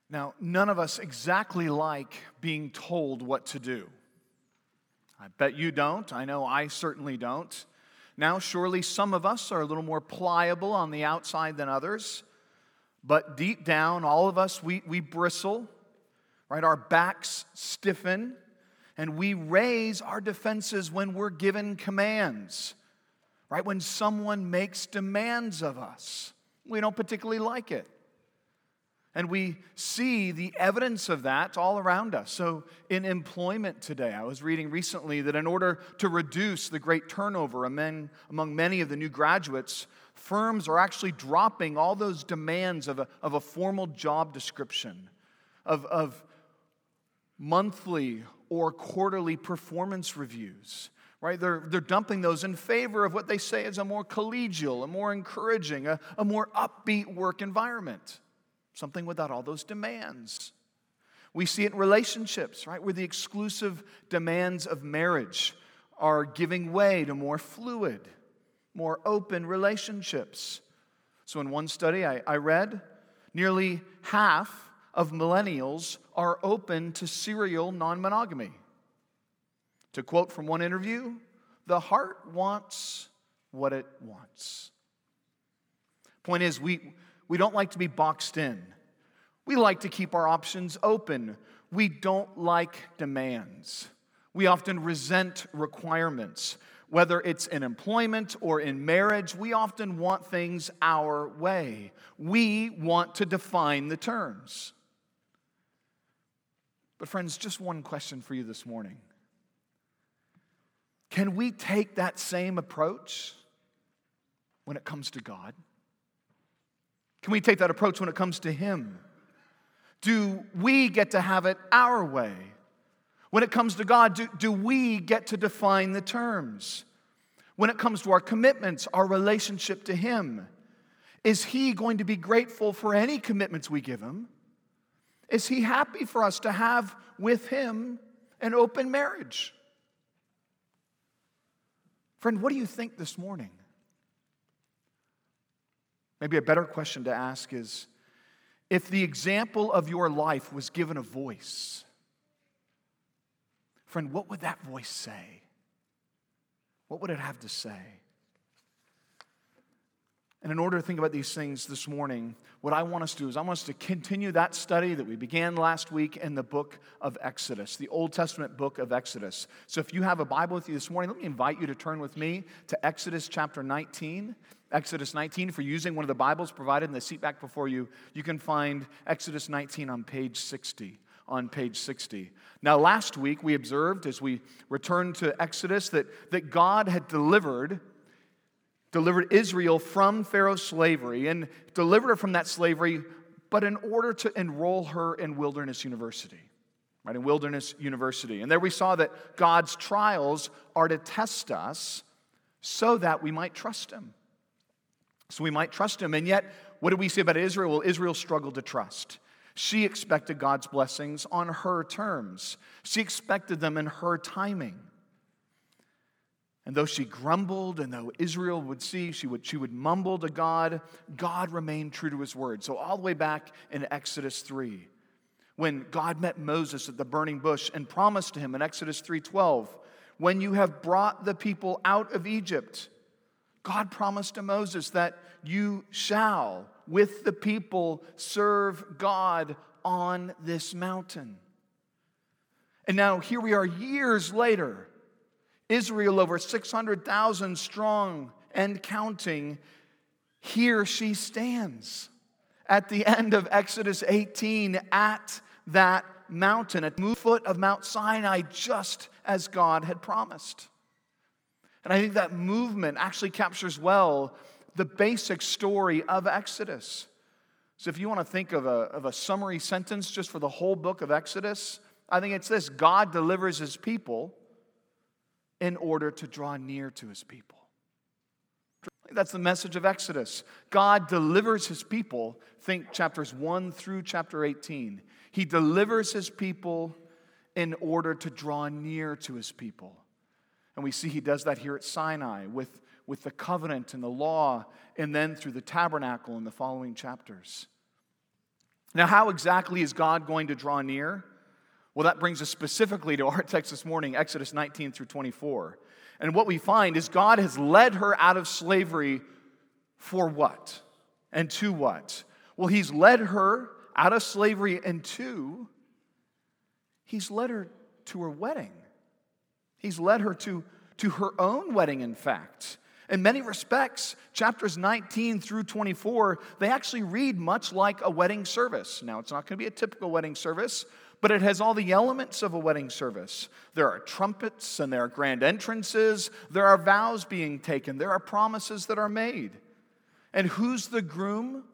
Now, none of us exactly like being told what to do. I bet you don't. I know I certainly don't. Now, surely some of us are a little more pliable on the outside than others, but deep down, all of us, we bristle, right? Our backs stiffen, and we raise our defenses when we're given commands, right? When someone makes demands of us, we don't particularly like it. And we see the evidence of that all around us. So in employment today, I was reading recently that in order to reduce the great turnover among many of the new graduates, firms are actually dropping all those demands of a formal job description, of monthly or quarterly performance reviews. Right? They're dumping those in favor of what they say is a more collegial, a more encouraging, a more upbeat work environment. Something without all those demands. We see it in relationships, right? Where the exclusive demands of marriage are giving way to more fluid, more open relationships. So in one study I read, nearly half of millennials are open to serial non-monogamy. To quote from one interview, the heart wants what it wants. Point is, we don't like to be boxed in. We like to keep our options open. We don't like demands. We often resent requirements. Whether it's in employment or in marriage, we often want things our way. We want to define the terms. But friends, just one question for you this morning. Can we take that same approach when it comes to God? Can we take that approach when it comes to Him? Do we get to have it our way? When it comes to God, do we get to define the terms? When it comes to our commitments, our relationship to Him, is He going to be grateful for any commitments we give Him? Is He happy for us to have with Him an open marriage? Friend, what do you think this morning? Maybe a better question to ask is, if the example of your life was given a voice, friend, what would that voice say? What would it have to say? And in order to think about these things this morning, what I want us to do is I want us to continue that study that we began last week in the book of Exodus, the Old Testament book of Exodus. So if you have a Bible with you this morning, let me invite you to turn with me to Exodus chapter 19. Exodus 19, if you're using one of the Bibles provided in the seat back before you, you can find Exodus 19 on page 60. Now, last week we observed as we returned to Exodus that God had delivered Israel from Pharaoh's slavery and delivered her from that slavery, but in order to enroll her in Wilderness University. Right, in Wilderness University. And there we saw that God's trials are to test us so that we might trust Him. So we might trust Him. And yet, what did we see about Israel? Well, Israel struggled to trust. She expected God's blessings on her terms. She expected them in her timing. And though she grumbled, and though Israel would see, she would mumble to God, God remained true to His word. So all the way back in Exodus 3, when God met Moses at the burning bush and promised to him in Exodus 3:12, when you have brought the people out of Egypt, God promised to Moses that you shall, with the people, serve God on this mountain. And now here we are years later. Israel, over 600,000 strong and counting, here she stands at the end of Exodus 18 at that mountain, at the foot of Mount Sinai, just as God had promised. And I think that movement actually captures well the basic story of Exodus. So if you want to think of a summary sentence just for the whole book of Exodus, I think it's this: God delivers His people in order to draw near to His people. That's the message of Exodus. God delivers His people. Think chapters 1 through chapter 18. He delivers His people in order to draw near to His people. And we see He does that here at Sinai with the covenant and the law, and then through the tabernacle in the following chapters. Now, how exactly is God going to draw near? Well, that brings us specifically to our text this morning, Exodus 19 through 24. And what we find is God has led her out of slavery for what? And to what? Well, he's led her out of slavery and he's led her to her wedding. He's led her to her own wedding, in fact. In many respects, chapters 19 through 24, they actually read much like a wedding service. Now, it's not going to be a typical wedding service, but it has all the elements of a wedding service. There are trumpets and there are grand entrances. There are vows being taken. There are promises that are made. And who's the groom?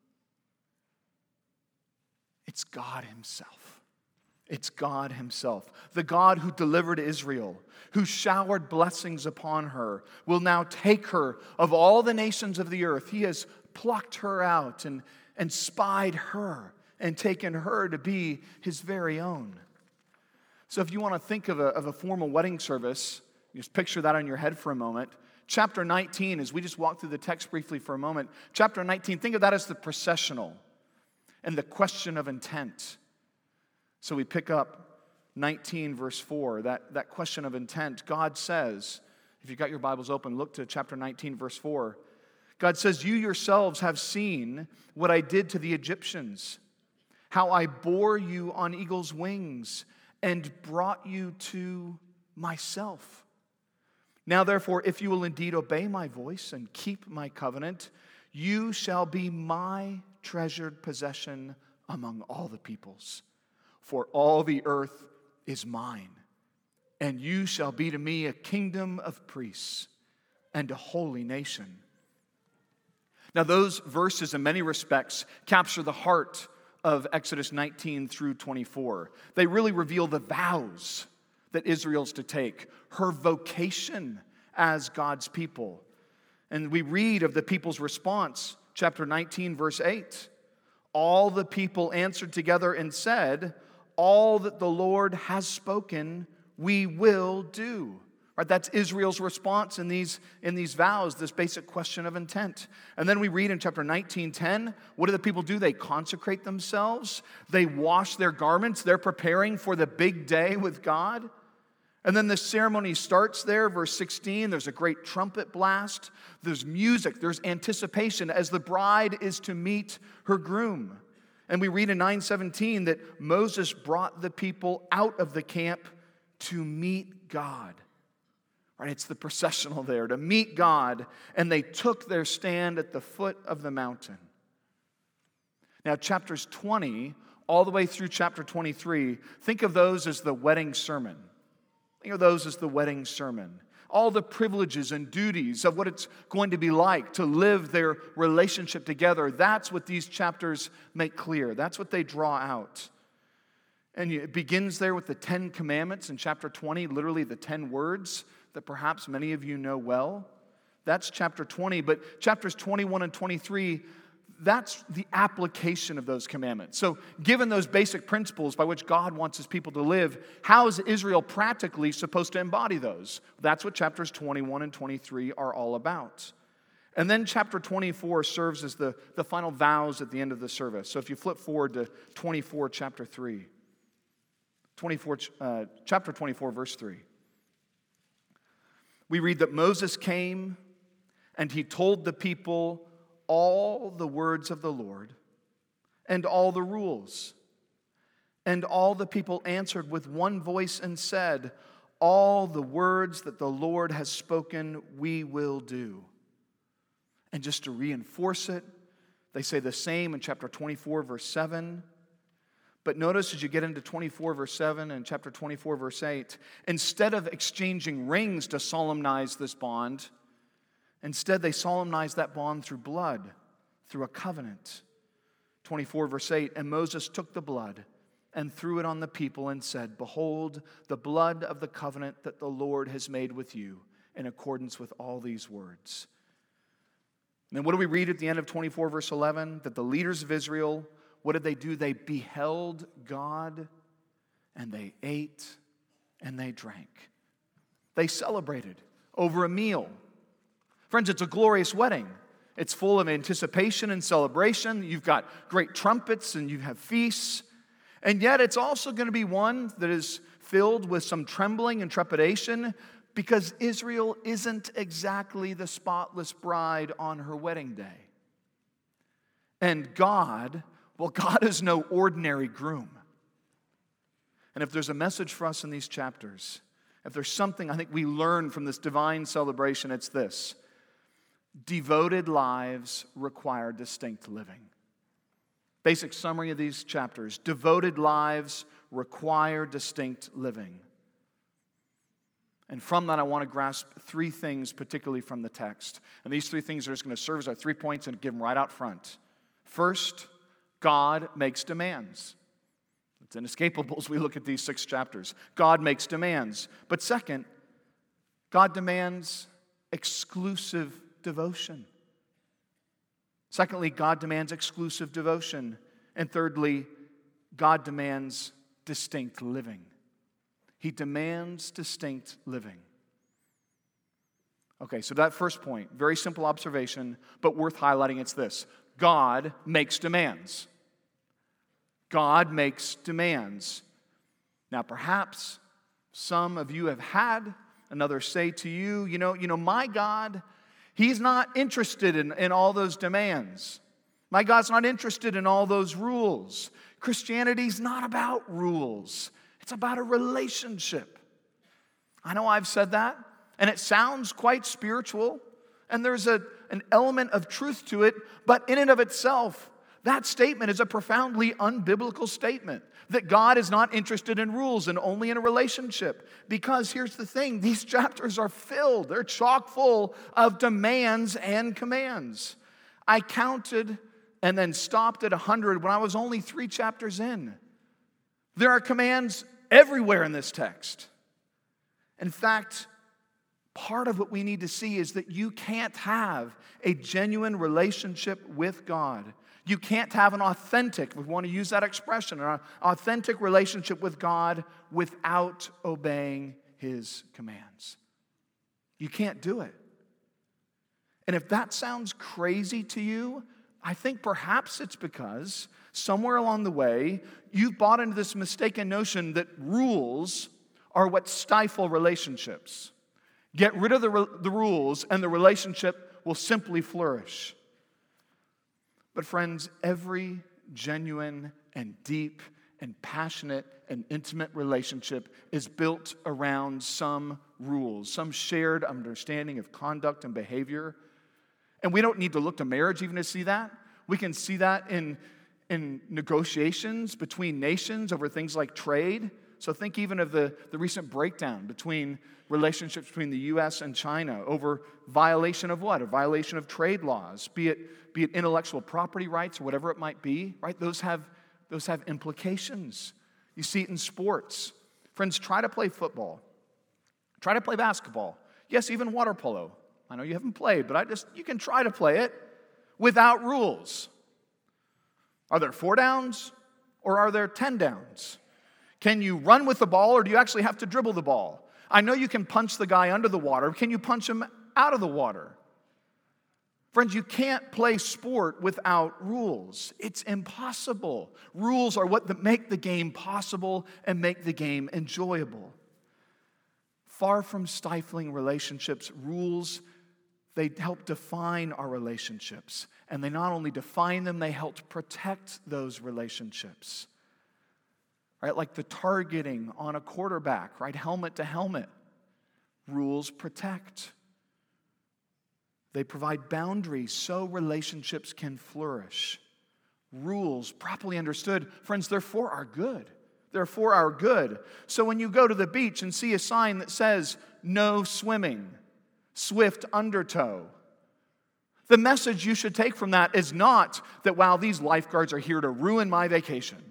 It's God himself. It's God himself. The God who delivered Israel, who showered blessings upon her, will now take her of all the nations of the earth. He has plucked her out and spied her and taken her to be his very own. So if you want to think of a formal wedding service, just picture that in your head for a moment. Chapter 19, as we just walk through the text briefly for a moment, chapter 19, think of that as the processional and the question of intent. So we pick up 19 verse 4, that question of intent. God says, if you've got your Bibles open, look to chapter 19 verse 4. God says, you yourselves have seen what I did to the Egyptians, how I bore you on eagle's wings and brought you to myself. Now therefore, if you will indeed obey my voice and keep my covenant, you shall be my treasured possession among all the peoples. For all the earth is mine, and you shall be to me a kingdom of priests and a holy nation. Now, those verses, in many respects, capture the heart of Exodus 19 through 24. They really reveal the vows that Israel's to take, her vocation as God's people. And we read of the people's response, chapter 19, verse 8. All the people answered together and said, all that the Lord has spoken, we will do. Right, that's Israel's response in these vows, this basic question of intent. And then we read in chapter 19:10, what do the people do? They consecrate themselves. They wash their garments. They're preparing for the big day with God. And then the ceremony starts there, verse 16. There's a great trumpet blast. There's music. There's anticipation as the bride is to meet her groom. And we read in 9:17 that Moses brought the people out of the camp to meet God. Right, it's the processional there, to meet God, and they took their stand at the foot of the mountain. Now, chapters 20 all the way through chapter 23, think of those as the wedding sermon. Think of those as the wedding sermon. All the privileges and duties of what it's going to be like to live their relationship together. That's what these chapters make clear. That's what they draw out. And it begins there with the 10 commandments in chapter 20, literally the 10 words that perhaps many of you know well. That's chapter 20, but chapters 21 and 23, that's the application of those commandments. So given those basic principles by which God wants his people to live, how is Israel practically supposed to embody those? That's what chapters 21 and 23 are all about. And then chapter 24 serves as the final vows at the end of the service. So if you flip forward to 24, chapter 3. Chapter 24, verse 3. We read that Moses came and he told the people all the words of the Lord and all the rules. And all the people answered with one voice and said, all the words that the Lord has spoken, we will do. And just to reinforce it, they say the same in chapter 24, verse 7. But notice as you get into 24 verse 7 and chapter 24 verse 8, instead of exchanging rings to solemnize this bond, instead they solemnize that bond through blood, through a covenant. 24 verse 8, and Moses took the blood and threw it on the people and said, behold, the blood of the covenant that the Lord has made with you in accordance with all these words. And then what do we read at the end of 24 verse 11? That the leaders of Israel, what did they do? They beheld God, and they ate, and they drank. They celebrated over a meal. Friends, it's a glorious wedding. It's full of anticipation and celebration. You've got great trumpets and you have feasts. And yet it's also going to be one that is filled with some trembling and trepidation because Israel isn't exactly the spotless bride on her wedding day. And God is no ordinary groom. And if there's a message for us in these chapters, if there's something I think we learn from this divine celebration, it's this: devoted lives require distinct living. Basic summary of these chapters: devoted lives require distinct living. And from that, I want to grasp three things, particularly from the text. And these three things are just going to serve as our 3 points and give them right out front. First, God makes demands. It's inescapable as we look at these 6 chapters. God makes demands. But second, God demands exclusive devotion. Secondly, God demands exclusive devotion. And thirdly, God demands distinct living. He demands distinct living. Okay, so that first point, very simple observation, but worth highlighting, it's this: God makes demands. God makes demands. Now, perhaps some of you have had another say to you, you know, my God, He's not interested in all those demands. My God's not interested in all those rules. Christianity's not about rules. It's about a relationship. I know I've said that, and it sounds quite spiritual, and there's an element of truth to it, but in and of itself, that statement is a profoundly unbiblical statement, that God is not interested in rules and only in a relationship. Because here's the thing, these chapters are filled, they're chock full of demands and commands. I counted and then stopped at 100 when I was only 3 chapters in. There are commands everywhere in this text. In fact, part of what we need to see is that you can't have a genuine relationship with God. You can't have an authentic, we want to use that expression, an authentic relationship with God without obeying His commands. You can't do it. And if that sounds crazy to you, I think perhaps it's because somewhere along the way, you've bought into this mistaken notion that rules are what stifle relationships. Get rid of the rules and the relationship will simply flourish. But friends, every genuine and deep and passionate and intimate relationship is built around some rules, some shared understanding of conduct and behavior. And we don't need to look to marriage even to see that. We can see that in negotiations between nations over things like trade. So think even of the recent breakdown between relationships between the U.S. and China over violation of what? A violation of trade laws, be it intellectual property rights or whatever it might be, right? Those have implications. You see it in sports. Friends, try to play football. Try to play basketball. Yes, even water polo. I know you haven't played, but you can try to play it without rules. Are there 4 downs or are there 10 downs? Can you run with the ball or do you actually have to dribble the ball? I know you can punch the guy under the water. Can you punch him out of the water? Friends, you can't play sport without rules. It's impossible. Rules are what make the game possible and make the game enjoyable. Far from stifling relationships, rules, they help define our relationships. And they not only define them, they help protect those relationships. Right, like the targeting on a quarterback, right, helmet to helmet. Rules protect. They provide boundaries so relationships can flourish. Rules, properly understood, friends, they're for our good. They're for our good. So when you go to the beach and see a sign that says, no swimming, swift undertow, the message you should take from that is not that, wow, these lifeguards are here to ruin my vacation.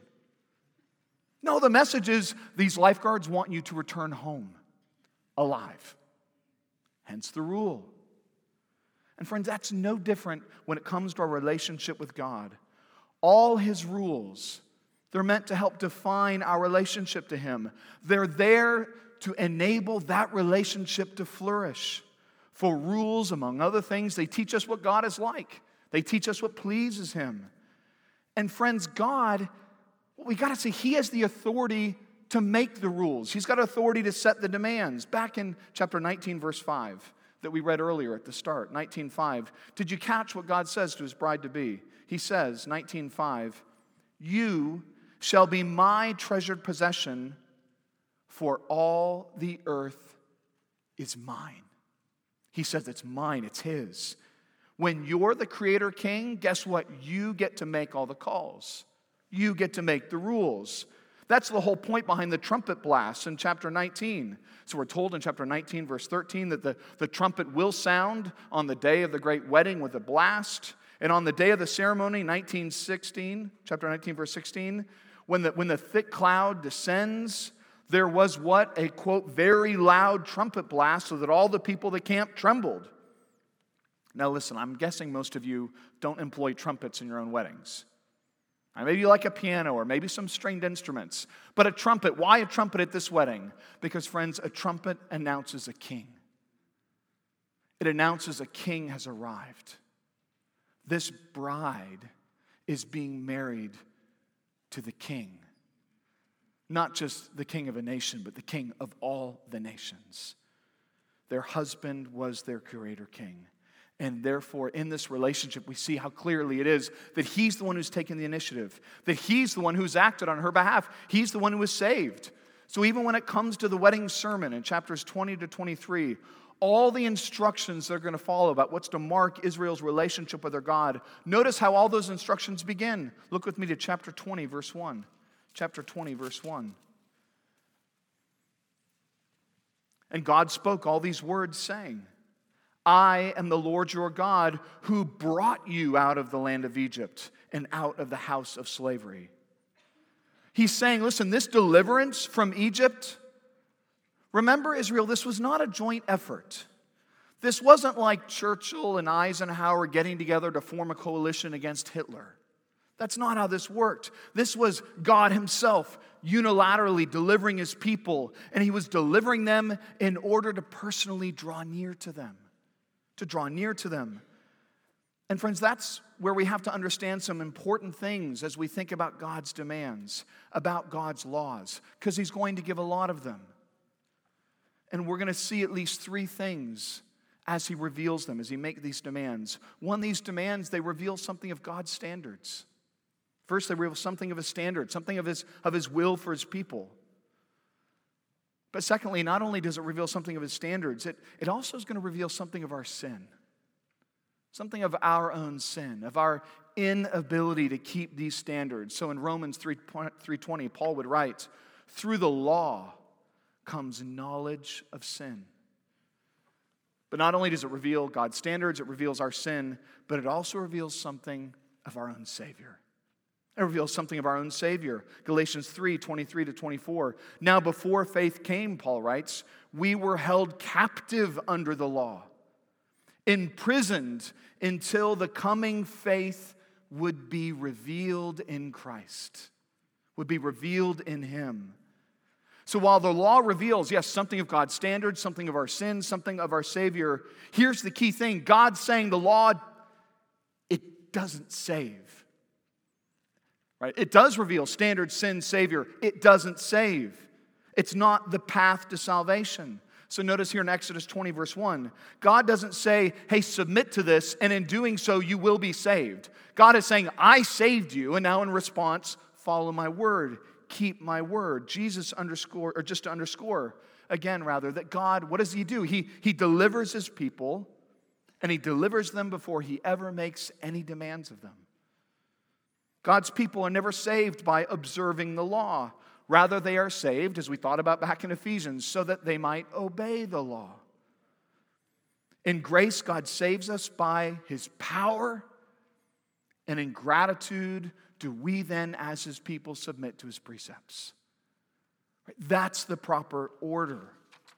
No, the message is these lifeguards want you to return home alive. Hence the rule. And friends, that's no different when it comes to our relationship with God. All His rules, they're meant to help define our relationship to Him. They're there to enable that relationship to flourish. for rules, among other things. They teach us what God is like. They teach us what pleases Him. And friends, God, we got to say, He has the authority to make the rules. He's got authority to set the demands. Back in chapter 19, verse 5, that we read earlier at the start, 19:5, did you catch what God says to His bride-to-be? He says, 19:5, you shall be my treasured possession, for all the earth is mine. He says it's mine, it's His. When you're the creator king, guess what? You get to make all the calls. You get to make the rules. That's the whole point behind the trumpet blast in chapter 19. So we're told in chapter 19, verse 13, that the trumpet will sound on the day of the great wedding with a blast. And on the day of the ceremony, chapter 19, verse 16, when the thick cloud descends, there was what? A, quote, very loud trumpet blast so that all the people of the camp trembled. Now listen, I'm guessing most of you don't employ trumpets in your own weddings. Maybe you like a piano or maybe some stringed instruments. But a trumpet, why a trumpet at this wedding? Because, friends, a trumpet announces a king. It announces a king has arrived. This bride is being married to the king. Not just the king of a nation, but the king of all the nations. Their husband was their creator king. And therefore, in this relationship, we see how clearly it is that He's the one who's taken the initiative, that He's the one who's acted on her behalf. He's the one who was saved. So even when it comes to the wedding sermon in chapters 20 to 23, all the instructions that are going to follow about what's to mark Israel's relationship with their God, notice how all those instructions begin. Look with me to chapter 20, verse 1. Chapter 20, verse 1. And God spoke all these words, saying, I am the Lord your God who brought you out of the land of Egypt and out of the house of slavery. He's saying, listen, this deliverance from Egypt, remember, Israel, this was not a joint effort. This wasn't like Churchill and Eisenhower getting together to form a coalition against Hitler. That's not how this worked. This was God Himself unilaterally delivering His people, and He was delivering them in order to personally draw near to them. To draw near to them. And friends, that's where we have to understand some important things as we think about God's demands, about God's laws, because He's going to give a lot of them. And we're going to see at least three things as He reveals them, as He makes these demands. One, these demands, they reveal something of God's standards. First, they reveal something of His standards, something of His will for His people. But secondly, not only does it reveal something of His standards, it also is going to reveal something of our sin. Something of our own sin, of our inability to keep these standards. So in Romans 3:20, Paul would write, through the law comes knowledge of sin. But not only does it reveal God's standards, it reveals our sin, but it also reveals something of our own Savior. It reveals something of our own Savior. Galatians 3:23 to 24. Now before faith came, Paul writes, we were held captive under the law, imprisoned until the coming faith would be revealed in Christ, would be revealed in Him. So while the law reveals, yes, something of God's standards, something of our sins, something of our Savior, here's the key thing. God's saying the law, it doesn't save. Right? It does reveal standard, sin, Savior. It doesn't save. It's not the path to salvation. So notice here in Exodus 20, verse 1, God doesn't say, hey, submit to this, and in doing so, you will be saved. God is saying, I saved you, and now in response, follow my word, keep my word. Jesus just to underscore again, that God, what does He do? He delivers His people, and He delivers them before He ever makes any demands of them. God's people are never saved by observing the law. Rather, they are saved, as we thought about back in Ephesians, so that they might obey the law. In grace, God saves us by His power, and in gratitude do we then, as His people, submit to His precepts. That's the proper order.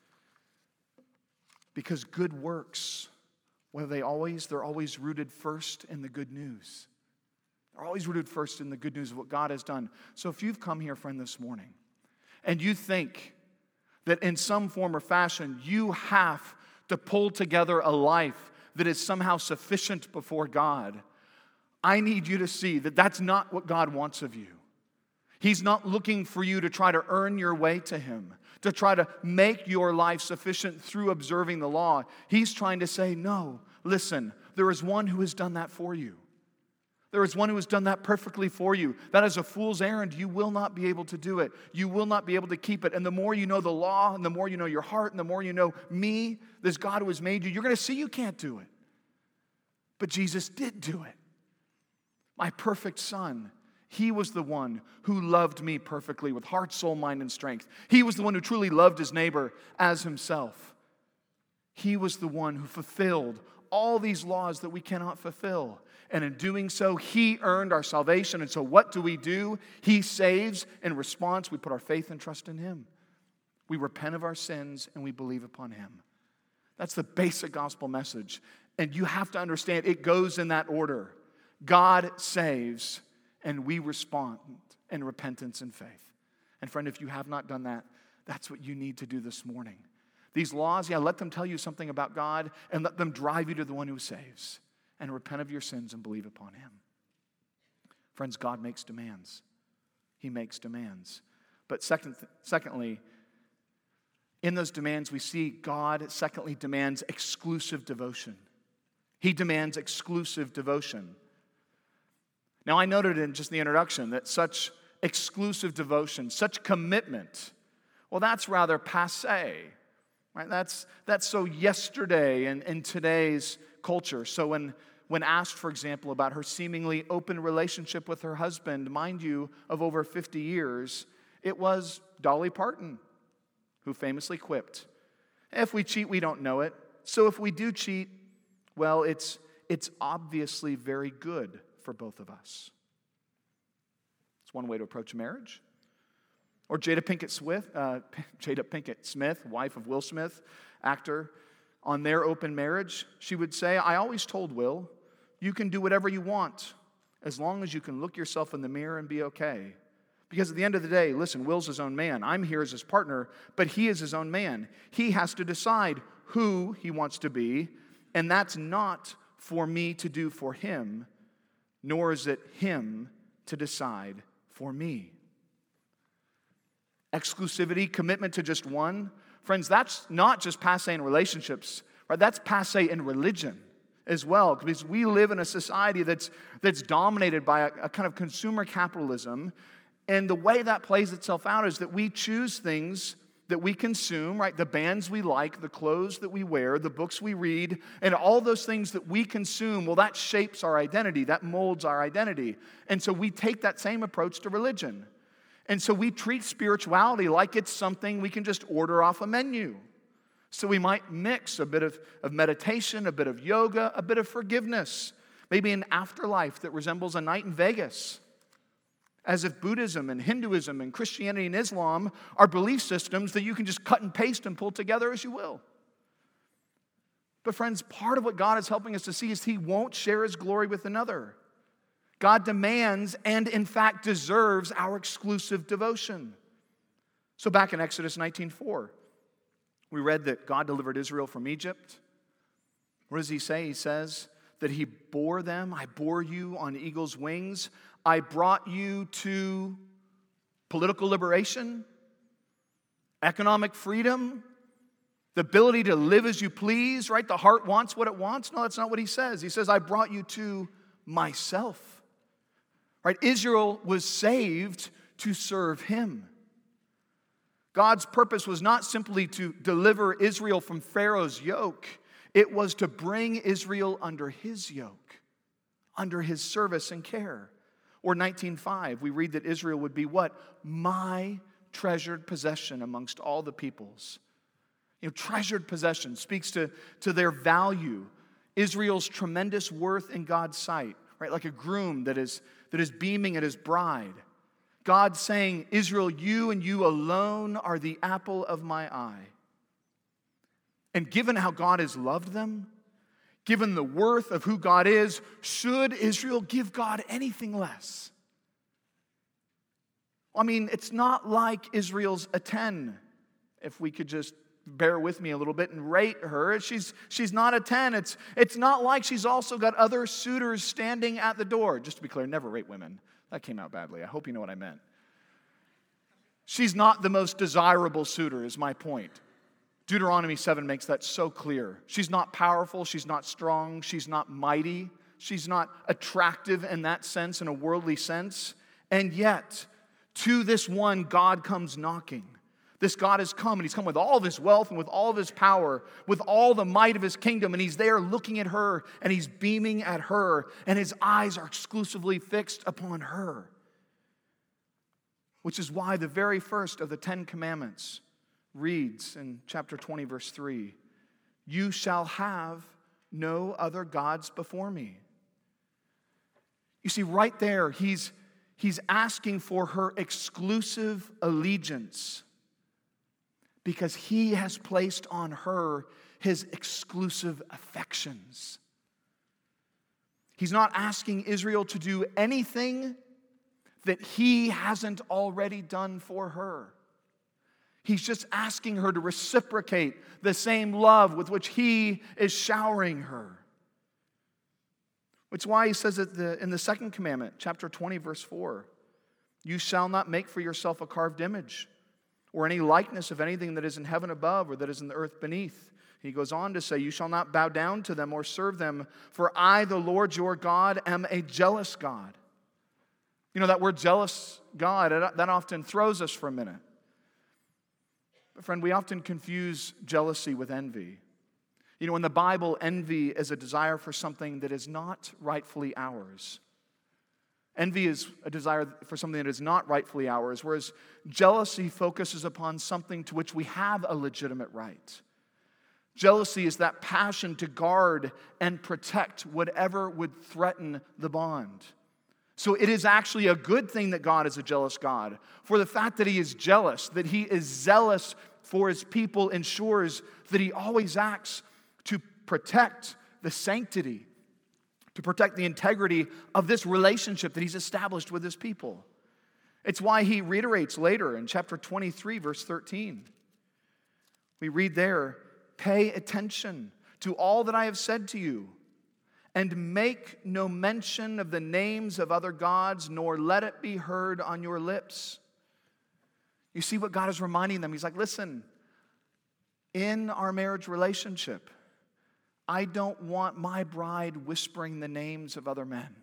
Because good works, they're always rooted first in the good news. They're always rooted first in the good news of what God has done. So if you've come here, friend, this morning, and you think that in some form or fashion you have to pull together a life that is somehow sufficient before God. I need you to see that that's not what God wants of you. He's not looking for you to try to earn your way to Him, to try to make your life sufficient through observing the law. He's trying to say, no, listen, there is one who has done that for you. There is one who has done that perfectly for you. That is a fool's errand. You will not be able to do it. You will not be able to keep it. And the more you know the law, and the more you know your heart, and the more you know me, this God who has made you, you're going to see you can't do it. But Jesus did do it. My perfect Son, He was the one who loved me perfectly with heart, soul, mind, and strength. He was the one who truly loved His neighbor as Himself. He was the one who fulfilled all these laws that we cannot fulfill. And in doing so, He earned our salvation. And so what do? He saves. In response, we put our faith and trust in Him. We repent of our sins and we believe upon Him. That's the basic gospel message. And you have to understand it goes in that order. God saves and we respond in repentance and faith. And friend, if you have not done that, that's what you need to do this morning. These laws, let them tell you something about God and let them drive you to the one who saves. And repent of your sins and believe upon Him. Friends, God makes demands. He makes demands. But secondly, in those demands we see God, secondly, demands exclusive devotion. He demands exclusive devotion. Now, I noted in just the introduction that such exclusive devotion, such commitment, well, that's rather passé. Right? That's so yesterday in today's culture. So when asked, for example, about her seemingly open relationship with her husband, mind you, of over 50 years, it was Dolly Parton who famously quipped, "If we cheat, we don't know it. So if we do cheat, well, it's obviously very good for both of us." It's one way to approach marriage. Or Jada Pinkett Smith, wife of Will Smith, actor, on their open marriage, she would say, "I always told Will, you can do whatever you want as long as you can look yourself in the mirror and be okay. Because at the end of the day, listen, Will's his own man. I'm here as his partner, but he is his own man. He has to decide who he wants to be, and that's not for me to do for him, nor is it him to decide for me." Exclusivity, commitment to just one. Friends, that's not just passé in relationships, right? That's passé in religion as well, because we live in a society that's dominated by a kind of consumer capitalism, and the way that plays itself out is that we choose things that we consume, right? The bands we like, the clothes that we wear, the books we read, and all those things that we consume, well, that shapes our identity, that molds our identity. And so we take that same approach to religion. And so we treat spirituality like it's something we can just order off a menu. So we might mix a bit of meditation, a bit of yoga, a bit of forgiveness, maybe an afterlife that resembles a night in Vegas. As if Buddhism and Hinduism and Christianity and Islam are belief systems that you can just cut and paste and pull together as you will. But friends, part of what God is helping us to see is He won't share His glory with another. God demands and in fact deserves our exclusive devotion. So back in Exodus 19:4, we read that God delivered Israel from Egypt. What does He say? He says that He bore them. I bore you on eagle's wings. I brought you to political liberation, economic freedom, the ability to live as you please, right? The heart wants what it wants. No, that's not what He says. He says, I brought you to myself. Right? Israel was saved to serve Him. God's purpose was not simply to deliver Israel from Pharaoh's yoke. It was to bring Israel under His yoke, under His service and care. Or 19:5, we read that Israel would be what? My treasured possession amongst all the peoples. Treasured possession speaks to their value, Israel's tremendous worth in God's sight, right? Like a groom that is beaming at his bride. God saying, Israel, you and you alone are the apple of my eye. And given how God has loved them, given the worth of who God is, should Israel give God anything less? I mean, it's not like Israel's a 10, if we could just bear with me a little bit and rate her. She's not a 10. It's not like she's also got other suitors standing at the door. Just to be clear, never rate women. That came out badly. I hope you know what I meant. She's not the most desirable suitor, is my point. Deuteronomy 7 makes that so clear. She's not powerful. She's not strong. She's not mighty. She's not attractive in that sense, in a worldly sense. And yet, to this one, God comes knocking. This God has come, and He's come with all of His wealth and with all of His power, with all the might of His kingdom, and He's there looking at her, and He's beaming at her, and His eyes are exclusively fixed upon her. Which is why the very first of the 10 Commandments reads in chapter 20, verse 3, "You shall have no other gods before me." You see, right there, he's asking for her exclusive allegiance because He has placed on her His exclusive affections. He's not asking Israel to do anything that He hasn't already done for her. He's just asking her to reciprocate the same love with which He is showering her. Which is why He says it in the second commandment, chapter 20, verse 4, "You shall not make for yourself a carved image or any likeness of anything that is in heaven above or that is in the earth beneath." He goes on to say, "You shall not bow down to them or serve them, for I, the Lord your God, am a jealous God." You know, that word jealous God, that often throws us for a minute. But friend, we often confuse jealousy with envy. You know, in the Bible, envy is a desire for something that is not rightfully ours. Envy is a desire for something that is not rightfully ours, whereas jealousy focuses upon something to which we have a legitimate right. Jealousy is that passion to guard and protect whatever would threaten the bond. So it is actually a good thing that God is a jealous God. For the fact that He is jealous, that He is zealous for His people, ensures that He always acts to protect the sanctity, to protect the integrity of this relationship that He's established with His people. It's why He reiterates later in chapter 23, verse 13. We read there, "Pay attention to all that I have said to you, and make no mention of the names of other gods, nor let it be heard on your lips." You see what God is reminding them? He's like, listen, in our marriage relationship, I don't want my bride whispering the names of other men.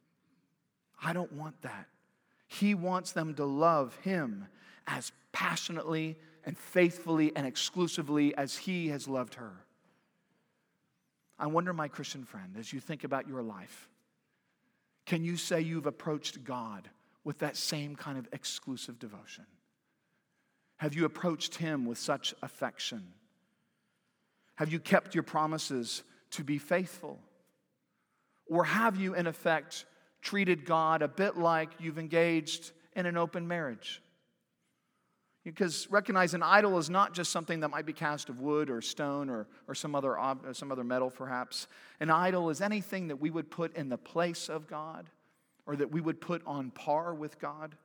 I don't want that. He wants them to love Him as passionately and faithfully and exclusively as He has loved her. I wonder, my Christian friend, as you think about your life, can you say you've approached God with that same kind of exclusive devotion? Have you approached Him with such affection? Have you kept your promises to be faithful? Or have you, in effect, treated God a bit like you've engaged in an open marriage? Because recognize an idol is not just something that might be cast of wood or stone or some other metal perhaps. An idol is anything that we would put in the place of God or that we would put on par with God.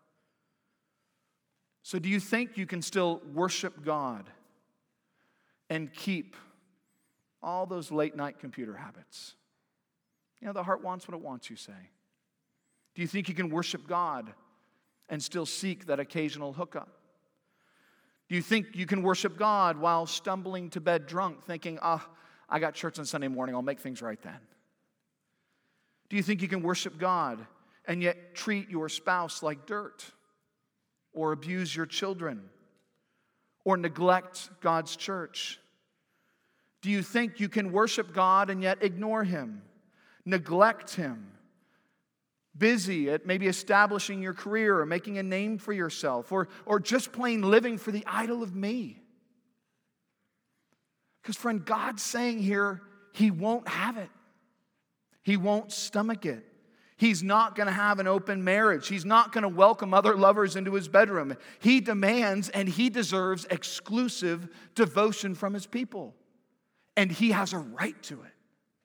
So do you think you can still worship God and keep all those late night computer habits? You know, the heart wants what it wants, you say. Do you think you can worship God and still seek that occasional hookup? Do you think you can worship God while stumbling to bed drunk, thinking, I got church on Sunday morning, I'll make things right then? Do you think you can worship God and yet treat your spouse like dirt, or abuse your children, or neglect God's church? Do you think you can worship God and yet ignore Him, neglect Him, busy at maybe establishing your career or making a name for yourself, or just plain living for the idol of me? Because friend, God's saying here, He won't have it. He won't stomach it. He's not going to have an open marriage. He's not going to welcome other lovers into His bedroom. He demands and He deserves exclusive devotion from His people. And He has a right to it.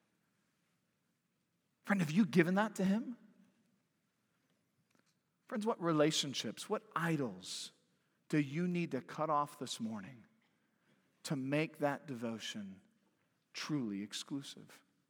Friend, have you given that to Him? Friends, what relationships, what idols do you need to cut off this morning to make that devotion truly exclusive.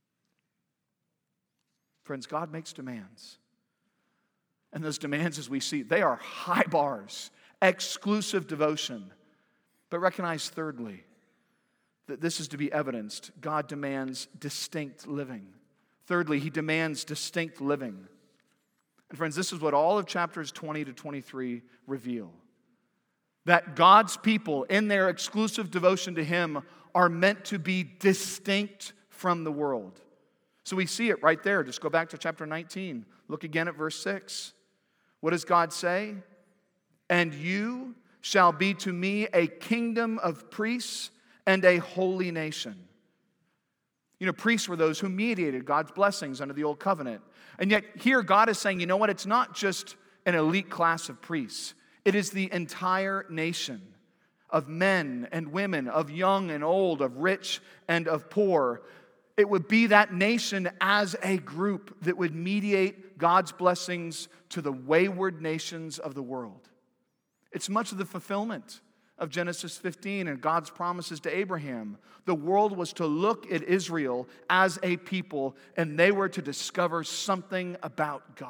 Friends, God makes demands. And those demands, as we see, they are high bars, exclusive devotion. But recognize, thirdly, that this is to be evidenced. God demands distinct living. Thirdly, he demands distinct living. And friends, this is what all of chapters 20 to 23 reveal. That God's people, in their exclusive devotion to him, are meant to be distinct from the world. So we see it right there. Just go back to chapter 19. Look again at verse 6. What does God say? And you shall be to me a kingdom of priests and a holy nation. You know, priests were those who mediated God's blessings under the old covenant. And yet here God is saying, you know what? It's not just an elite class of priests. It is the entire nation of men and women, of young and old, of rich and of poor. It would be that nation as a group that would mediate God's blessings to the wayward nations of the world. It's much of the fulfillment of Genesis 15 and God's promises to Abraham. The world was to look at Israel as a people, and they were to discover something about God.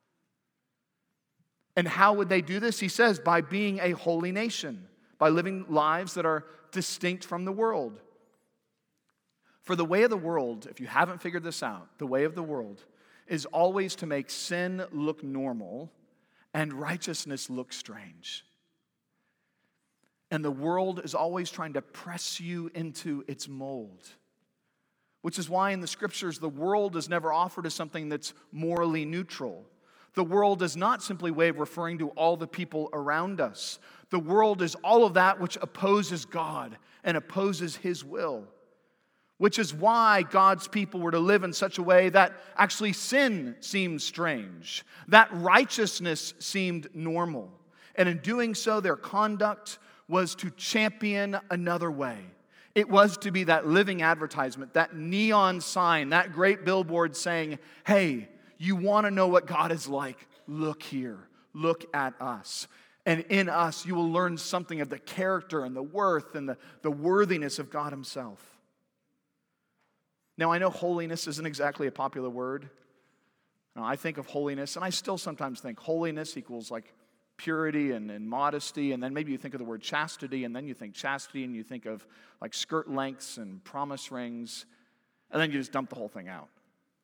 And how would they do this? He says, by being a holy nation, by living lives that are distinct from the world. For the way of the world, if you haven't figured this out, the way of the world is always to make sin look normal and righteousness look strange. And the world is always trying to press you into its mold. Which is why in the scriptures, the world is never offered as something that's morally neutral. The world is not simply a way of referring to all the people around us. The world is all of that which opposes God and opposes his will. Which is why God's people were to live in such a way that actually sin seemed strange, that righteousness seemed normal. And in doing so, their conduct was to champion another way. It was to be that living advertisement, that neon sign, that great billboard saying, hey, you want to know what God is like? Look here. Look at us. And in us, you will learn something of the character and the worth and the worthiness of God himself. Now, I know holiness isn't exactly a popular word. Now, I think of holiness, and I still sometimes think holiness equals like purity and modesty, and then maybe you think of the word chastity, and then you think chastity, and you think of like skirt lengths and promise rings, and then you just dump the whole thing out.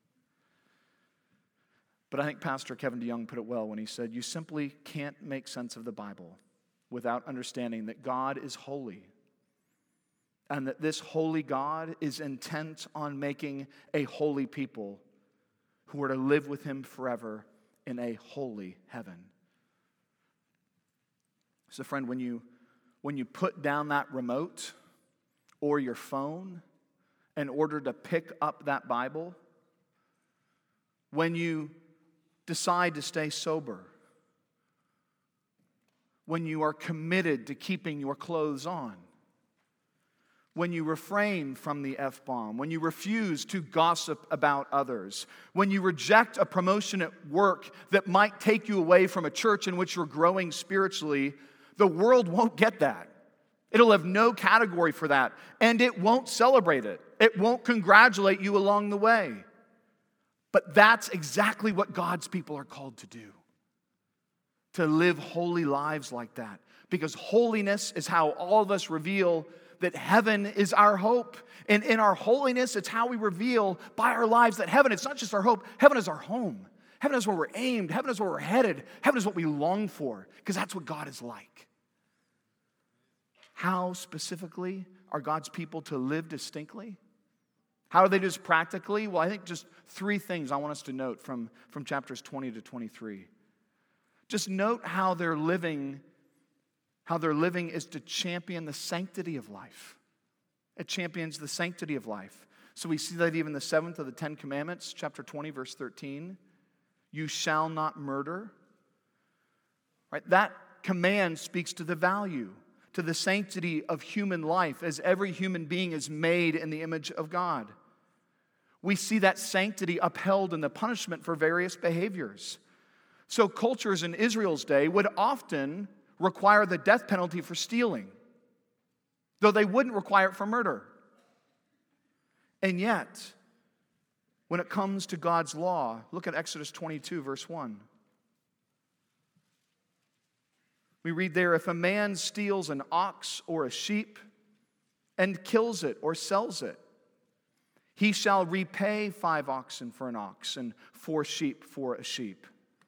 But I think Pastor Kevin DeYoung put it well when he said, you simply can't make sense of the Bible without understanding that God is holy. And that this holy God is intent on making a holy people who are to live with him forever in a holy heaven. So friend, when you put down that remote or your phone in order to pick up that Bible, when you decide to stay sober, when you are committed to keeping your clothes on, when you refrain from the F-bomb, when you refuse to gossip about others, when you reject a promotion at work that might take you away from a church in which you're growing spiritually, the world won't get that. It'll have no category for that, and it won't celebrate it. It won't congratulate you along the way. But that's exactly what God's people are called to do, to live holy lives like that, because holiness is how all of us reveal that heaven is our hope. And in our holiness, it's how we reveal by our lives that heaven, it's not just our hope, heaven is our home. Heaven is where we're aimed. Heaven is where we're headed. Heaven is what we long for, because that's what God is like. How specifically are God's people to live distinctly? How do they do this practically? Well, I think just 3 things I want us to note from chapters 20 to 23. Just note how they're living is to champion the sanctity of life. It champions the sanctity of life. So we see that even the 7th of the 10 Commandments, chapter 20, verse 13. You shall not murder. Right? That command speaks to the value, to the sanctity of human life, as every human being is made in the image of God. We see that sanctity upheld in the punishment for various behaviors. So cultures in Israel's day would often require the death penalty for stealing. though they wouldn't require it for murder. And yet, when it comes to God's law, look at Exodus 22, verse 1. We read there, if a man steals an ox or a sheep and kills it or sells it, he shall repay 5 oxen for an ox and 4 sheep for a sheep.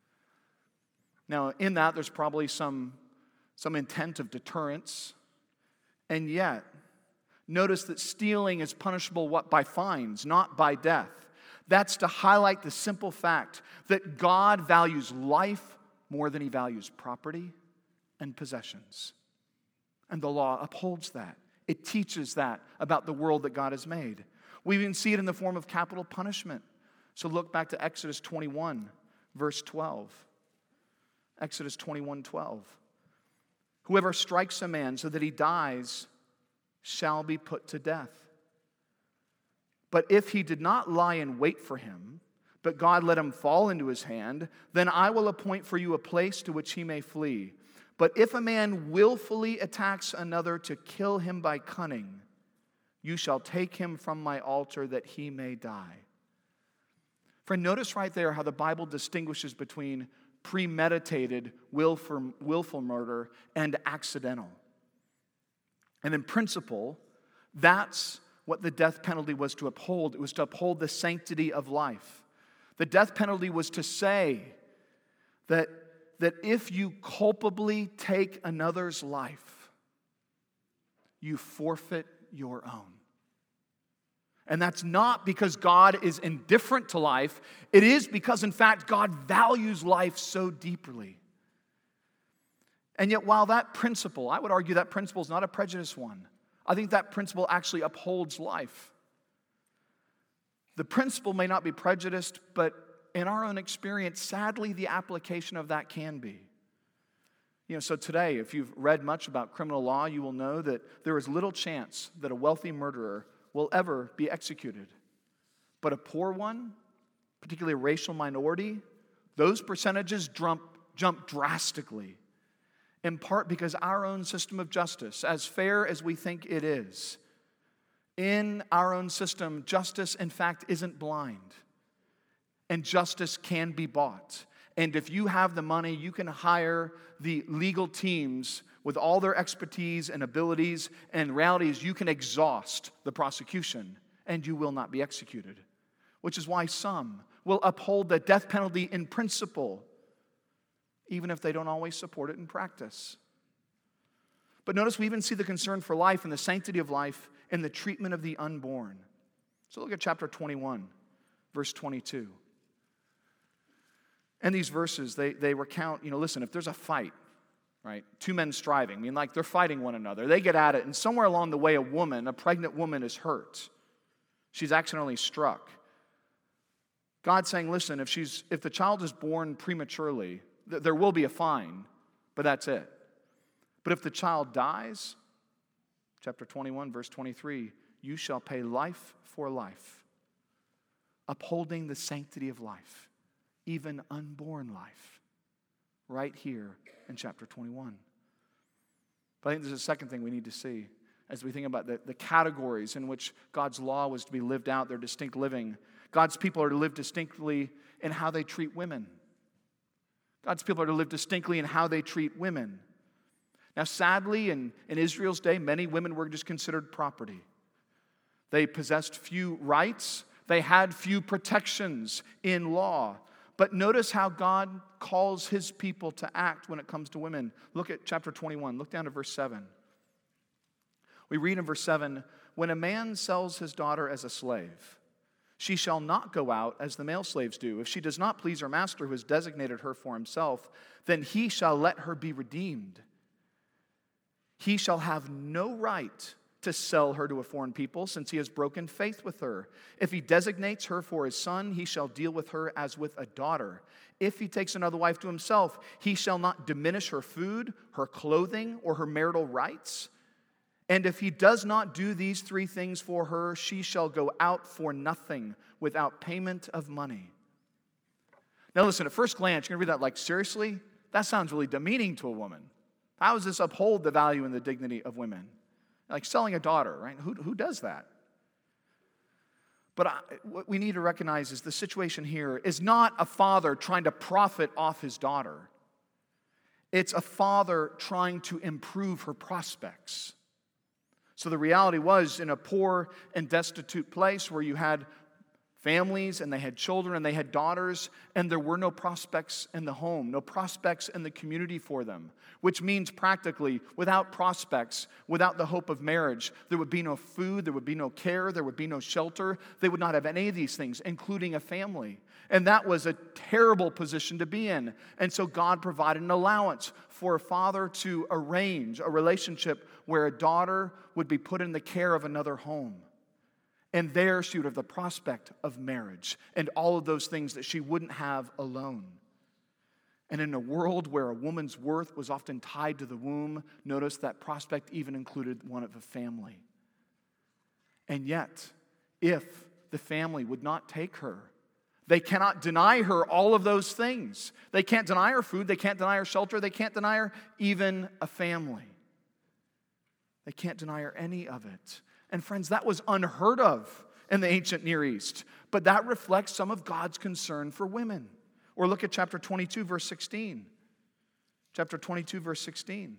Now, in that, there's probably some intent of deterrence. And yet, notice that stealing is punishable by fines, not by death. That's to highlight the simple fact that God values life more than he values property and possessions. And the law upholds that. It teaches that about the world that God has made. We even see it in the form of capital punishment. So look back to Exodus 21, verse 12. Exodus 21:12. Whoever strikes a man so that he dies shall be put to death. But if he did not lie in wait for him, but God let him fall into his hand, then I will appoint for you a place to which he may flee. But if a man willfully attacks another to kill him by cunning, you shall take him from my altar that he may die. Friend, notice right there how the Bible distinguishes between premeditated, willful murder and accidental. And in principle, that's what the death penalty was to uphold. It was to uphold the sanctity of life. The death penalty was to say that if you culpably take another's life, you forfeit your own. And that's not because God is indifferent to life. It is because, in fact, God values life so deeply. And yet, while that principle, I would argue that principle is not a prejudiced one. I think that principle actually upholds life. The principle may not be prejudiced, but in our own experience, sadly, the application of that can be. So today, if you've read much about criminal law, you will know that there is little chance that a wealthy murderer will ever be executed. But a poor one, particularly a racial minority, those percentages jump drastically. In part because our own system of justice, as fair as we think it is, in our own system, justice, in fact, isn't blind. And justice can be bought. And if you have the money, you can hire the legal teams with all their expertise and abilities, and reality is you can exhaust the prosecution and you will not be executed. Which is why some will uphold the death penalty in principle, even if they don't always support it in practice. But notice we even see the concern for life and the sanctity of life in the treatment of the unborn. So look at chapter 21, verse 22. And these verses, they recount, listen, if there's a fight, right, 2 men striving, like they're fighting one another, they get at it, and somewhere along the way a pregnant woman is hurt. She's accidentally struck. God's saying, listen, if the child is born prematurely, there will be a fine, but that's it. But if the child dies, chapter 21, verse 23, you shall pay life for life, upholding the sanctity of life, even unborn life, right here in chapter 21. But I think there's a second thing we need to see as we think about the categories in which God's law was to be lived out, their distinct living. God's people are to live distinctly in how they treat women. God's people are to live distinctly in how they treat women. Now, sadly, in Israel's day, many women were just considered property. They possessed few rights. They had few protections in law. But notice how God calls his people to act when it comes to women. Look at chapter 21. Look down to verse 7. We read in verse 7, when a man sells his daughter as a slave, she shall not go out as the male slaves do. If she does not please her master who has designated her for himself, then he shall let her be redeemed. He shall have no right to sell her to a foreign people, since he has broken faith with her. If he designates her for his son, he shall deal with her as with a daughter. If he takes another wife to himself, he shall not diminish her food, her clothing, or her marital rights. And if he does not do these 3 things for her, she shall go out for nothing without payment of money. Now listen, at first glance, you're going to read that like, seriously? That sounds really demeaning to a woman. How does this uphold the value and the dignity of women? Like selling a daughter, right? Who does that? But what we need to recognize is the situation here is not a father trying to profit off his daughter. It's a father trying to improve her prospects. So the reality was, in a poor and destitute place where you had families and they had children and they had daughters, and there were no prospects in the home, no prospects in the community for them, which means practically without prospects, without the hope of marriage, there would be no food, there would be no care, there would be no shelter. They would not have any of these things, including a family. And that was a terrible position to be in. And so God provided an allowance for a father to arrange a relationship where a daughter would be put in the care of another home. And there she would have the prospect of marriage and all of those things that she wouldn't have alone. And in a world where a woman's worth was often tied to the womb, notice that prospect even included one of a family. And yet, if the family would not take her, they cannot deny her all of those things. They can't deny her food, they can't deny her shelter, they can't deny her even a family. They can't deny her any of it. And friends, that was unheard of in the ancient Near East. But that reflects some of God's concern for women. Or look at chapter 22, verse 16. Chapter 22, verse 16.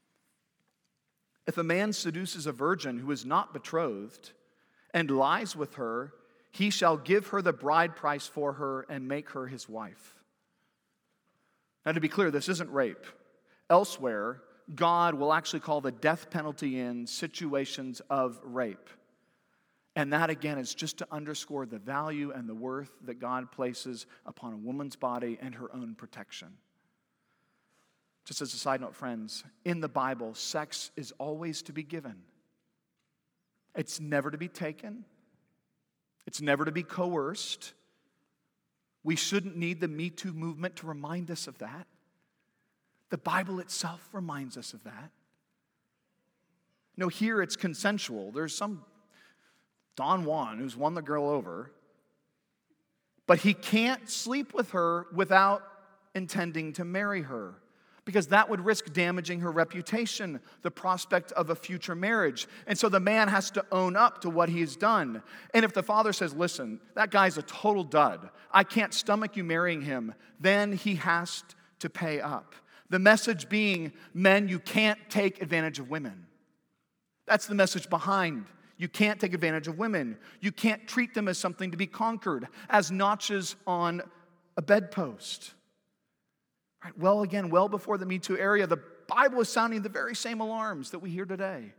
If a man seduces a virgin who is not betrothed and lies with her, he shall give her the bride price for her and make her his wife. Now, to be clear, this isn't rape. Elsewhere, God will actually call the death penalty in situations of rape. And that, again, is just to underscore the value and the worth that God places upon a woman's body and her own protection. Just as a side note, friends, in the Bible, sex is always to be given. It's never to be taken. It's never to be coerced. We shouldn't need the Me Too movement to remind us of that. The Bible itself reminds us of that. No, here it's consensual. There's some Don Juan who's won the girl over, but he can't sleep with her without intending to marry her, because that would risk damaging her reputation, the prospect of a future marriage. And so the man has to own up to what he's done. And if the father says, listen, that guy's a total dud, I can't stomach you marrying him, then he has to pay up. The message being, men, you can't take advantage of women. That's the message behind. You can't take advantage of women. You can't treat them as something to be conquered, as notches on a bedpost. Right? Well before the Me Too era, the Bible is sounding the very same alarms that we hear today.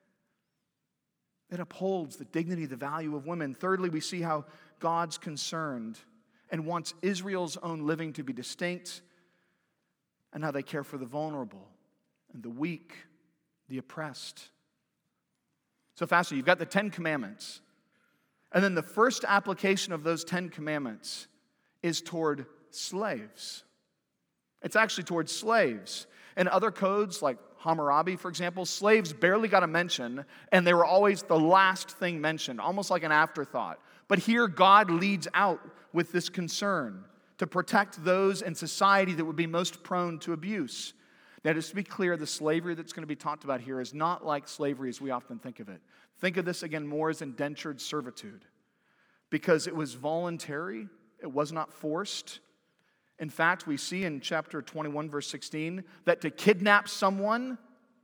It upholds the dignity, the value of women. Thirdly, we see how God's concerned and wants Israel's own living to be distinct, and how they care for the vulnerable and the weak, the oppressed. So fast, you've got the 10 Commandments. And then the first application of those 10 Commandments is toward slaves. It's actually toward slaves. In other codes, like Hammurabi, for example, slaves barely got a mention, and they were always the last thing mentioned, almost like an afterthought. But here, God leads out with this concern to protect those in society that would be most prone to abuse. Now, just to be clear, the slavery that's going to be talked about here is not like slavery as we often think of it. Think of this, again, more as indentured servitude, because it was voluntary, it was not forced. In fact, we see in chapter 21, verse 16, that to kidnap someone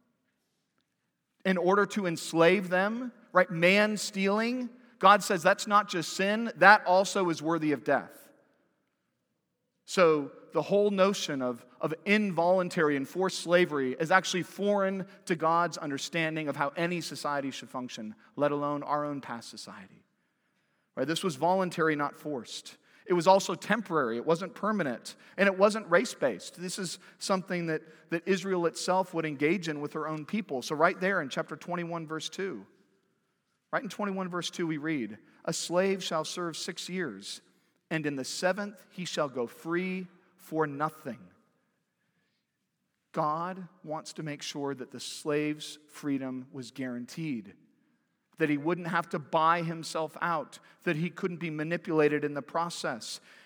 in order to enslave them, right, man stealing, God says that's not just sin, that also is worthy of death. So the whole notion of involuntary and forced slavery is actually foreign to God's understanding of how any society should function, let alone our own past society. Right? This was voluntary, not forced. It was also temporary. It wasn't permanent. And it wasn't race-based. This is something that Israel itself would engage in with her own people. So right there in chapter 21, verse 2, right in 21, verse 2, we read, "A slave shall serve 6 years, and in the 7th he shall go free for nothing." God wants to make sure that the slave's freedom was guaranteed, that he wouldn't have to buy himself out, that he couldn't be manipulated in the process.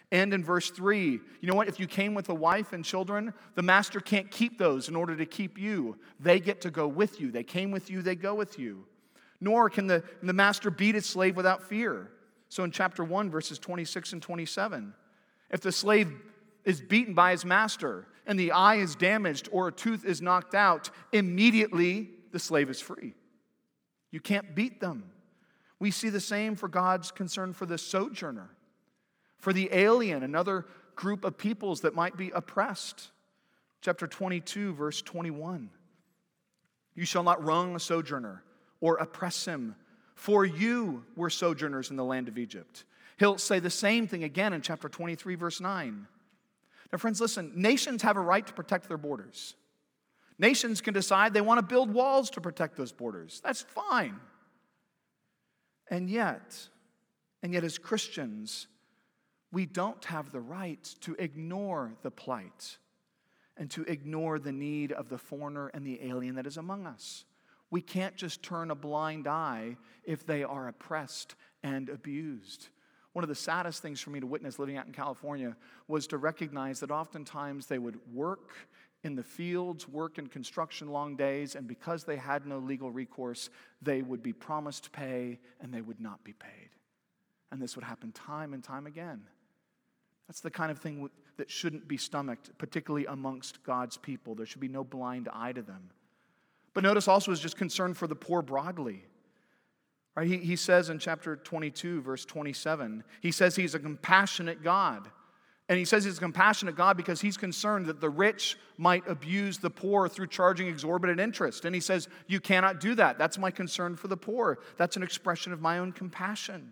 And in verse 3, you know what? If you came with a wife and children, the master can't keep those in order to keep you. They get to go with you. They came with you, they go with you. Nor can the master beat his slave without fear. So in chapter 1, verses 26 and 27, if the slave is beaten by his master and the eye is damaged or a tooth is knocked out, immediately the slave is free. You can't beat them. We see the same for God's concern for the sojourner, for the alien, another group of peoples that might be oppressed. Chapter 22, verse 21. You shall not wrong a sojourner or oppress him, for you were sojourners in the land of Egypt. He'll say the same thing again in chapter 23, verse 9. Now, friends, listen, nations have a right to protect their borders. Nations can decide they want to build walls to protect those borders. That's fine. And yet as Christians, we don't have the right to ignore the plight and to ignore the need of the foreigner and the alien that is among us. We can't just turn a blind eye if they are oppressed and abused. One of the saddest things for me to witness living out in California was to recognize that oftentimes they would work in the fields, work in construction long days, and because they had no legal recourse, they would be promised pay and they would not be paid. And this would happen time and time again. That's the kind of thing that shouldn't be stomached, particularly amongst God's people. There should be no blind eye to them. But notice also is just concern for the poor broadly. Right? He says in chapter 22, verse 27, he says he's a compassionate God. And he says he's a compassionate God because he's concerned that the rich might abuse the poor through charging exorbitant interest. And he says, you cannot do that. That's my concern for the poor. That's an expression of my own compassion.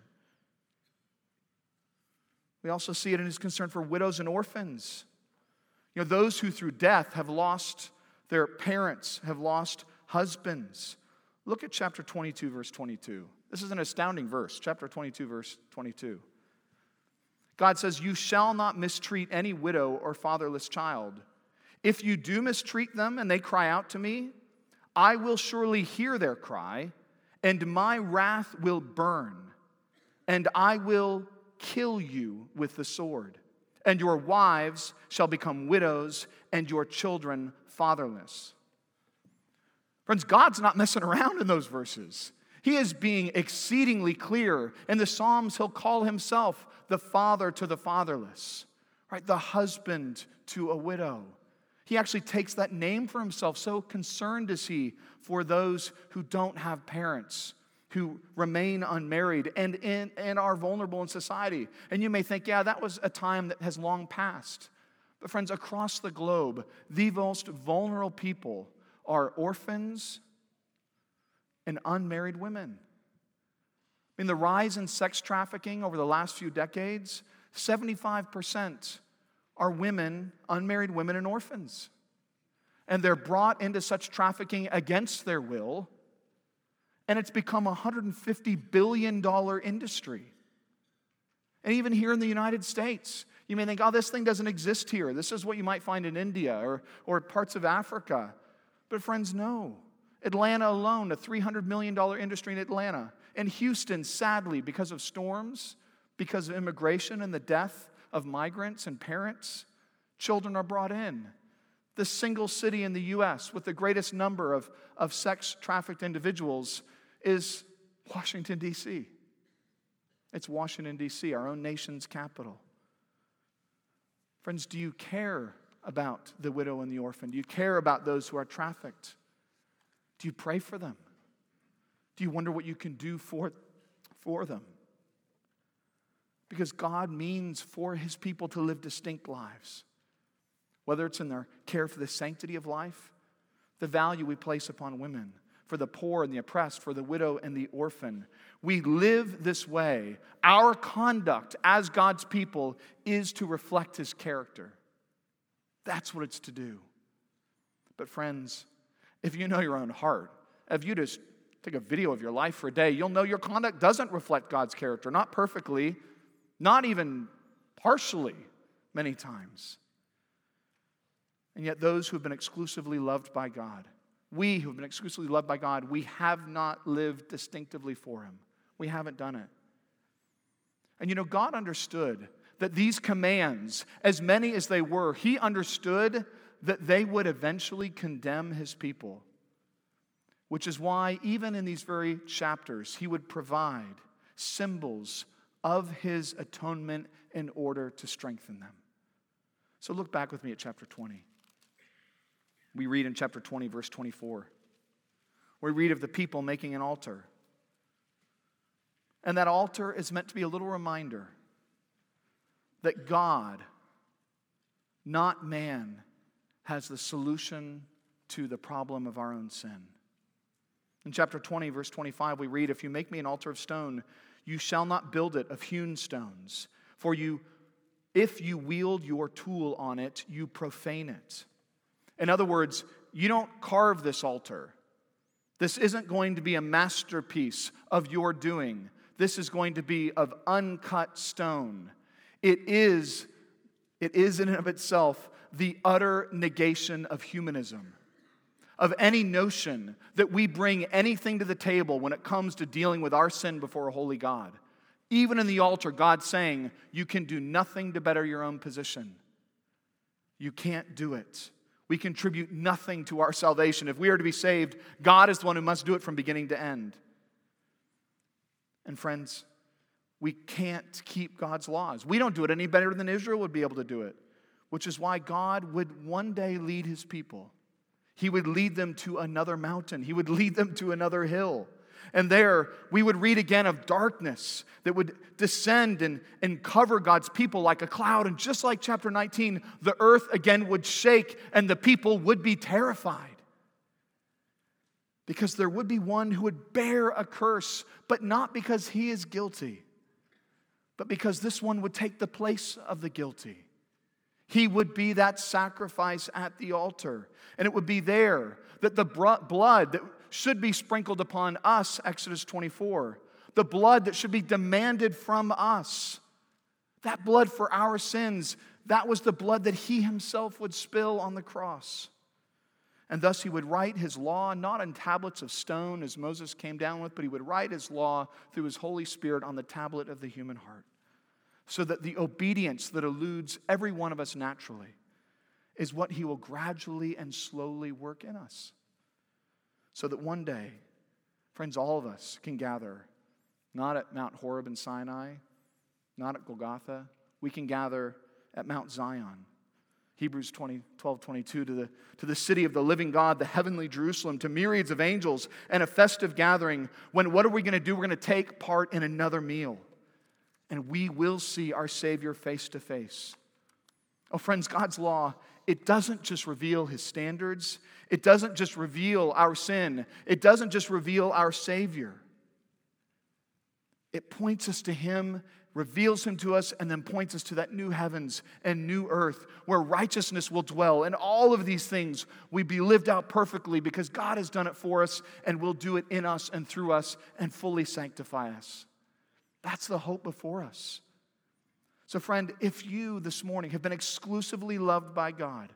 We also see it in his concern for widows and orphans. You know, those who through death have lost their parents, have lost husbands. Look at chapter 22, verse 22. This is an astounding verse, chapter 22, verse 22. God says, you shall not mistreat any widow or fatherless child. If you do mistreat them and they cry out to me, I will surely hear their cry, and my wrath will burn, and I will kill you with the sword, and your wives shall become widows, and your children fatherless. Friends, God's not messing around in those verses. He is being exceedingly clear. In the Psalms, he'll call himself the father to the fatherless, right? The husband to a widow. He actually takes that name for himself. So concerned is he for those who don't have parents, who remain unmarried and are vulnerable in society. And you may think, yeah, that was a time that has long passed. But friends, across the globe, the most vulnerable people are orphans and unmarried women. I mean, the rise in sex trafficking over the last few decades, 75% are women, unmarried women and orphans. And they're brought into such trafficking against their will, and it's become a $150 billion industry. And even here in the United States, you may think, oh, this thing doesn't exist here. This is what you might find in India or parts of Africa. But friends, no. Atlanta alone, a $300 million industry in Atlanta. And Houston, sadly, because of storms, because of immigration and the death of migrants and parents, children are brought in. The single city in the U.S. with the greatest number of sex-trafficked individuals is Washington, D.C. It's Washington, D.C., our own nation's capital. Friends, do you care about the widow and the orphan? Do you care about those who are trafficked? Do you pray for them? Do you wonder what you can do for them? Because God means for his people to live distinct lives. Whether it's in their care for the sanctity of life, the value we place upon women, for the poor and the oppressed, for the widow and the orphan. We live this way. Our conduct as God's people is to reflect his character. That's what it's to do. But friends, if you know your own heart, if you just take a video of your life for a day, you'll know your conduct doesn't reflect God's character. Not perfectly, not even partially, many times. And yet those who have been exclusively loved by God, we who have been exclusively loved by God, we have not lived distinctively for him. We haven't done it. And you know, God understood that these commands, as many as they were, he understood that they would eventually condemn his people. Which is why, even in these very chapters, he would provide symbols of his atonement in order to strengthen them. So look back with me at chapter 20. We read in chapter 20, verse 24. We read of the people making an altar. And that altar is meant to be a little reminder that God, not man, has the solution to the problem of our own sin. In chapter 20, verse 25, we read, "If you make me an altar of stone, you shall not build it of hewn stones. For if you wield your tool on it, you profane it." In other words, you don't carve this altar. This isn't going to be a masterpiece of your doing. This is going to be of uncut stone. It is in and of itself the utter negation of humanism, of any notion that we bring anything to the table when it comes to dealing with our sin before a holy God. Even in the altar, God's saying, you can do nothing to better your own position. You can't do it. We contribute nothing to our salvation. If we are to be saved, God is the one who must do it from beginning to end. And friends, we can't keep God's laws. We don't do it any better than Israel would be able to do it, which is why God would one day lead his people. He would lead them to another mountain. He would lead them to another hill. And there, we would read again of darkness that would descend and cover God's people like a cloud. And just like chapter 19, the earth again would shake and the people would be terrified. Because there would be one who would bear a curse, but not because he is guilty, but because this one would take the place of the guilty. He would be that sacrifice at the altar. And it would be there that the blood that should be sprinkled upon us, Exodus 24, the blood that should be demanded from us, that blood for our sins, that was the blood that he himself would spill on the cross. And thus he would write his law, not on tablets of stone as Moses came down with, but he would write his law through his Holy Spirit on the tablet of the human heart. So that the obedience that eludes every one of us naturally is what he will gradually and slowly work in us. So that one day, friends, all of us can gather, not at Mount Horeb and Sinai, not at Golgotha. We can gather at Mount Zion. Hebrews 12:22, to the city of the living God, the heavenly Jerusalem, to myriads of angels and a festive gathering, when what are we going to do? We're going to take part in another meal. And we will see our Savior face to face. Oh, friends, God's law, it doesn't just reveal his standards. It doesn't just reveal our sin. It doesn't just reveal our Savior. It points us to him, reveals him to us, and then points us to that new heavens and new earth where righteousness will dwell. And all of these things will be lived out perfectly because God has done it for us and will do it in us and through us and fully sanctify us. That's the hope before us. So friend, if you this morning have been exclusively loved by God,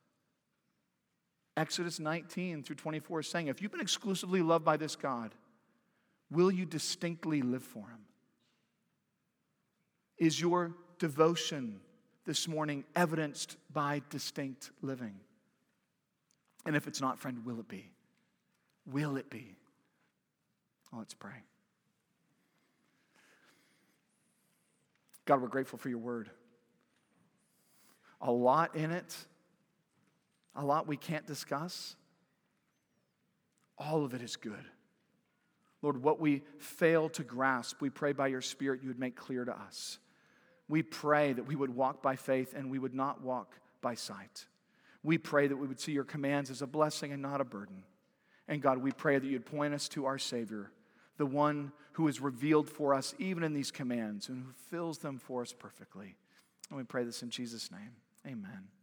Exodus 19 through 24 is saying, if you've been exclusively loved by this God, will you distinctly live for him? Is your devotion this morning evidenced by distinct living? And if it's not, friend, will it be? Will it be? Oh, let's pray. God, we're grateful for your word. A lot in it, a lot we can't discuss. All of it is good. Lord, what we fail to grasp, we pray by your Spirit you would make clear to us. We pray that we would walk by faith and we would not walk by sight. We pray that we would see your commands as a blessing and not a burden. And God, we pray that you'd point us to our Savior, the one who is revealed for us even in these commands and who fills them for us perfectly. And we pray this in Jesus' name. Amen.